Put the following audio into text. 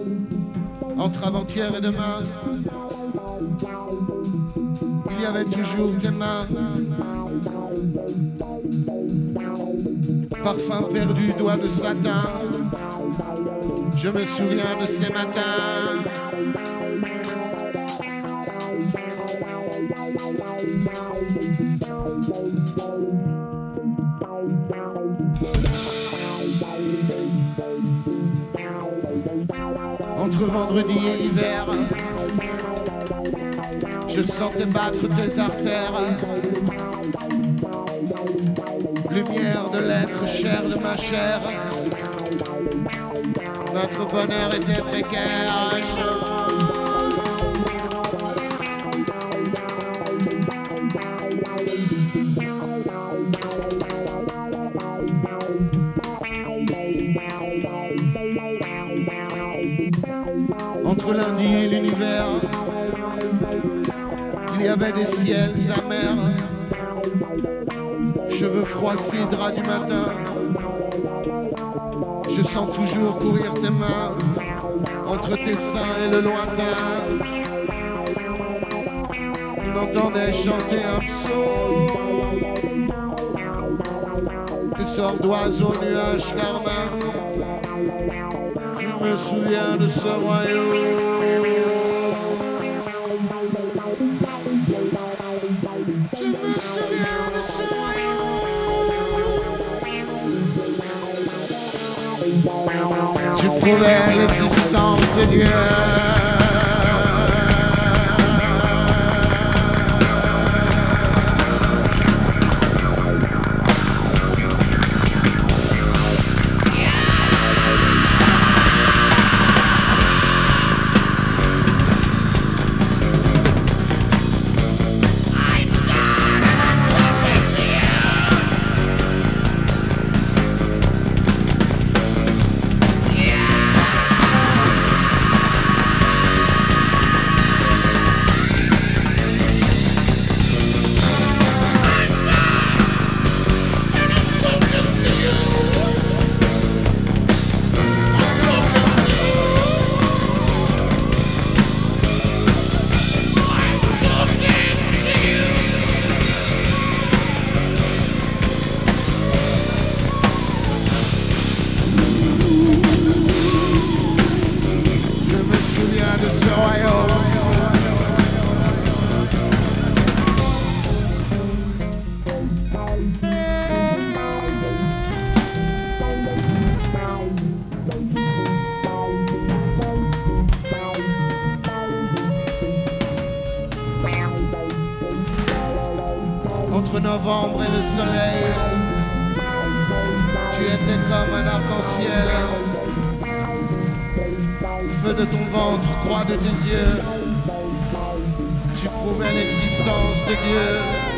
Entre avant-hier et demain, il y avait toujours tes mains. Parfum perdu, doigt de satin. Je me souviens de ces matins. Entre vendredi et l'hiver, je sentais battre tes artères. Lumière de l'être cher de ma chair. Notre bonheur était précaire. Entre lundi et l'univers, il y avait des ciels amers. Cheveux froissés, drap du matin. Je sens toujours courir tes mains entre tes seins et le lointain. On entendait chanter un psaume, des sorts d'oiseaux, nuages carmin. Je me souviens de ce royaume. Je me souviens de ce royaume. Tu prouvais l'existence de Dieu. Entre novembre et le soleil, tu étais comme un arc-en-ciel. Feu de ton ventre, croix de tes yeux, tu prouvais l'existence de Dieu.